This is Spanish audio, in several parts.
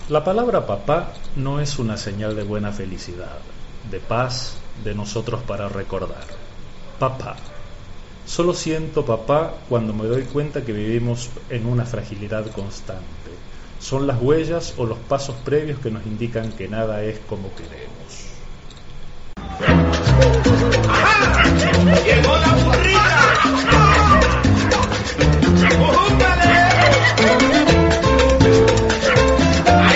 La palabra papá no es una señal de buena felicidad, de paz, de nosotros para recordar. Papá. Solo siento papá cuando me doy cuenta que vivimos en una fragilidad constante. Son las huellas o los pasos previos que nos indican que nada es como queremos. ¡Ajá! ¡Llegó la burrita! ¡Júntale! ¡Ahí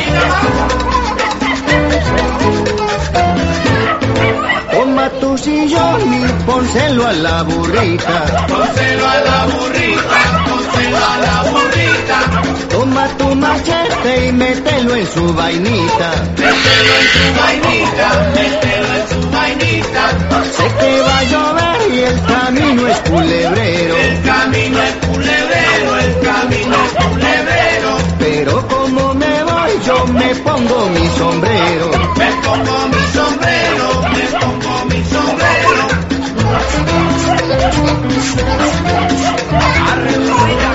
va! Toma tu sillón y pónselo a la burrita. Pónselo a la burrita, pónselo a la burrita. Toma tu machete y mételo en su vainita. Mételo en su vainita, mételo en su vainita. Sé que va a llover y el camino es culebrero. El camino es culebrero, el camino es culebrero. Pero como me voy yo me pongo mi sombrero. Me pongo mi sombrero, me pongo mi sombrero. Arre, burrita.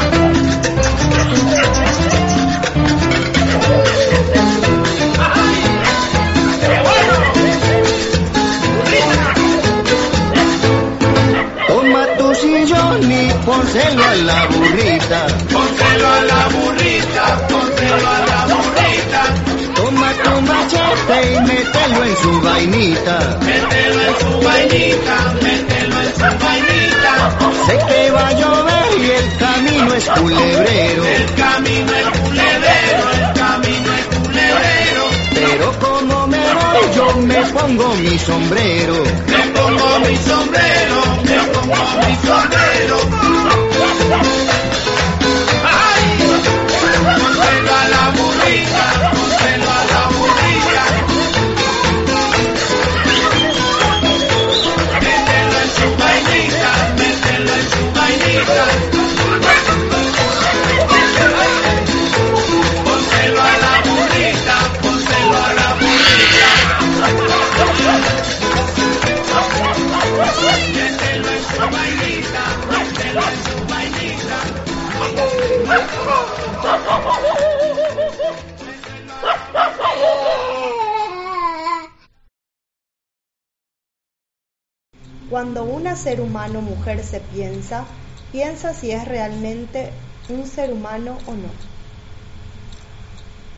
Toma tu sillón y pónselo a la burrita. Pónselo a la burrita, pónselo a la burrita. Toma tu machete y mételo en su vainita. Mételo en su vainita, mételo en su vainita. Sé que va a llover y el camino es culebrero. El camino es culebrero, el camino es culebrero. Pero como me voy yo me pongo mi sombrero. Me pongo mi sombrero, me pongo mi sombrero. ¡Ay! Pónselo a la burrita, pónselo a la burrita. Mételo en su vainita, mételo en su vainita. Pónselo a la burrita, pónselo a la burrita. Mételo en su vainita, mételo en su vainita. Cuando una ser humano mujer se piensa si es realmente un ser humano o no.